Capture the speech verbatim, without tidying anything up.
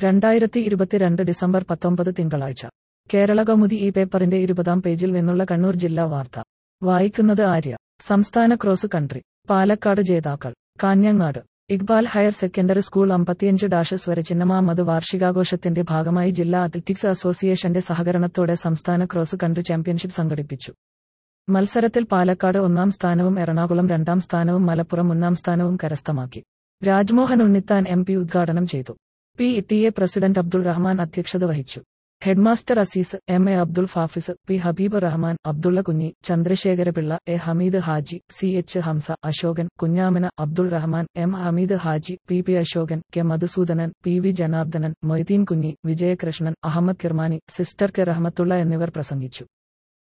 രണ്ടായിരത്തി ഇരുപത്തിരണ്ട് ഡിസംബർ പത്തൊമ്പത് തിങ്കളാഴ്ച കേരളകൗമുദി ഈ പേപ്പറിന്റെ ഇരുപതാം പേജിൽ നിന്നുള്ള കണ്ണൂർ ജില്ലാ വാർത്ത വായിക്കുന്നത് ആര്യ. സംസ്ഥാന ക്രോസ് കൺട്രി പാലക്കാട് ജേതാക്കൾ. Kanhangad Iqbal higher secondary school അമ്പത്തിയഞ്ച് ഡാഷ് സ്വരചിഹ്നമാമത് വാർഷികാഘോഷത്തിന്റെ ഭാഗമായി ജില്ലാ അത്ലറ്റിക്സ് അസോസിയേഷന്റെ സഹകരണത്തോടെ സംസ്ഥാന ക്രോസ് കൺട്രി ചാമ്പ്യൻഷിപ്പ് സംഘടിപ്പിച്ചു. മത്സരത്തിൽ പാലക്കാട് ഒന്നാം സ്ഥാനവും എറണാകുളം രണ്ടാം സ്ഥാനവും മലപ്പുറം ഒന്നാം സ്ഥാനവും കരസ്ഥമാക്കി. രാജ്മോഹൻ ഉണ്ണിത്താൻ എം പി ഉദ്ഘാടനം ചെയ്തു. P T A president Abdul Rahman അധ്യക്ഷത വഹിച്ചു. Headmaster Azeez, M A Abdul Hafiz, P Habeeb Rahman, Abdulla Kunhi, Chandrasekharapillai, A Hameed Haji, C H Hamza, Ashokan, Kunhamana, Abdul Rahman, M Hameed Haji, P P Ashokan, K Madhusoodanan, P V Janardhanan, Moideen Kunhi, Vijayakrishnan, Ahammed Kirmani, sister K Rahmathulla എന്നിവർ പ്രസംഗിച്ചു.